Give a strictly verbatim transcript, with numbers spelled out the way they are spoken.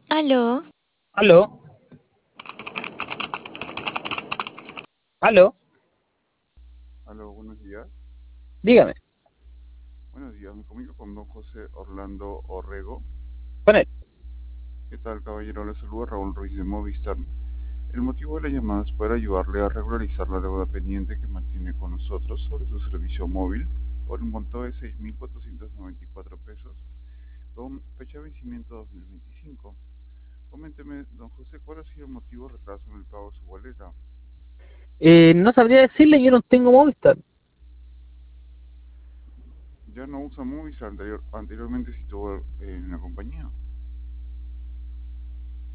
Aló, Aló, aló, Aló, buenos días. dígame, Buenos días, me comunico con don José Orlando Orrego. con él. ¿Qué tal, caballero? Le saluda Raúl Ruiz de Movistar. El motivo de la llamada es para ayudarle a regularizar la deuda pendiente que mantiene con nosotros sobre su servicio móvil por un monto de seis mil cuatrocientos noventa y cuatro pesos con fecha de vencimiento dos mil veinticinco. Coménteme, don José, ¿cuál ha sido el motivo de retraso en el pago de su boleta? Eh, no sabría decirle, yo no tengo Movistar. Ya no usa Movistar, anterior- anteriormente sí estuvo eh, en la compañía.